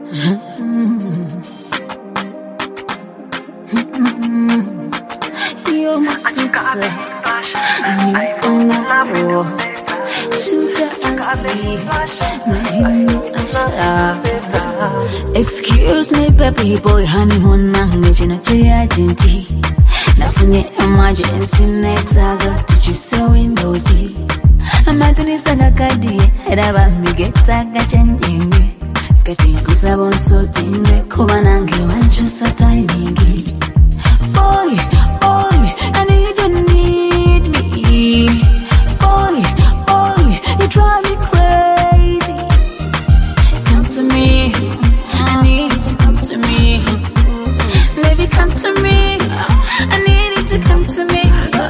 You're my pizza. Excuse me, baby boy, honeymoon managing a genty. Nothing emergency next. I got to choose so windowsy. I'm not in this agakadi. Head about me get taga changing me. Getting good sabon so tinge. Kubanangi manchu sa timing. Boy, I need you need me. Boy, you drive me crazy. Come to me, I need you to come to me. Baby, come to me, I need you to come to me.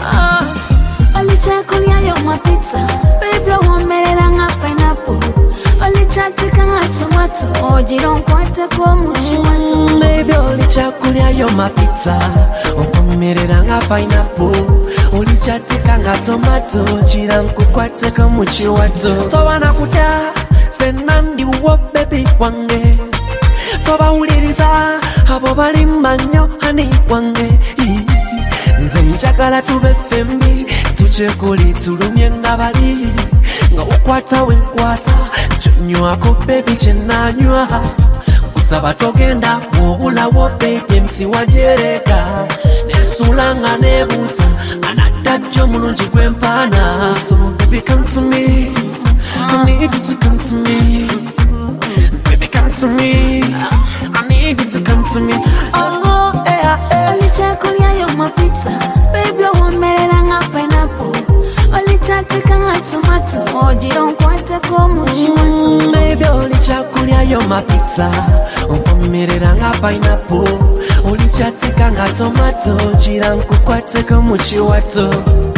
Only chocolate, you're my pizza. Baby, I want me to hang up pineapple. Only chocolate, tomato. Oh, you don't want to come with you want to. Baby, only chocolate, you're my pizza. Oh, me to hang up pineapple. Only chocolate, tomato. Chirangu kwate come with you want to. So wanna put ya, send Nandi wo baby wange. Toba uliriza, habo bali manyo hani wange. Nze njagala tube fembi, tuchekoli tulumye ngabali. Nga ukwata wenkwata, chonywako baby chenanywa. Kusaba togenda, mubula wo baby msi wajereka. Nesulanga nebusa, anatajo mulunji kwempana. So baby come to me, I need you to come to me. Baby come to me, I need you to come to me. Oh, yeah. Only chocolate, you're my pizza. Baby, I want me to hang up pineapple. Only chocolate, tomato. Oh, you don't want to come with you want to. Baby, only chocolate, you're my pizza. Oh, me to hang up pineapple. Only chocolate, tomato. Chirangu kwate come with you want to.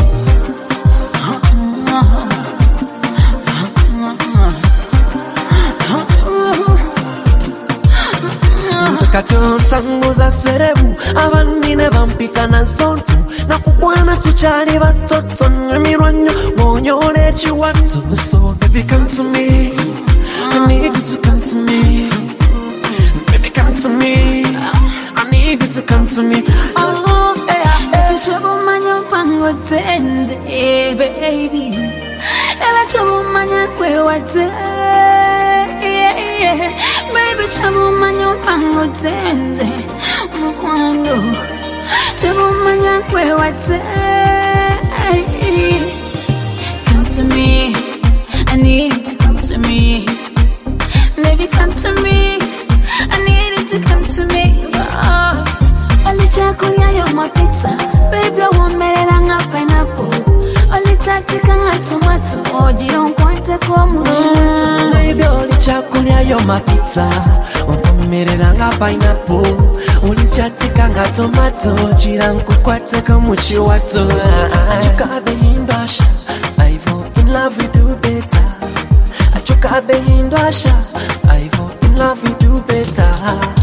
Kacho sangu za seremu abanine bampita na zontu na kukwana tuchali batoto nyemirwanyo mwonyole chiwatu. So baby come to me, I need you to come to me. Baby come to me, I need you to come to me. Oh yeah. Tuchabo manyo pango tenze baby. Ela chabo manya kwe wate. Baby, chabo manyo pango tenze mukwando. Chabo manya kwe wate. Come to me, I need you to come to me. Baby, come to me, I need you to come to me. Oh, only chocolate, you're my pizza. Baby, I want me to hang up pineapple. Only chocolate, tomato. Oh, you don't want to come with you. Baby, only chocolate, you're my pizza. Oh, me to hang up pineapple. Only chocolate, tomato. Chirangu kwate come with you want to. Achukabe hindwasha, I fall in love with you better. Achukabe hindwasha, I fall in love with you better.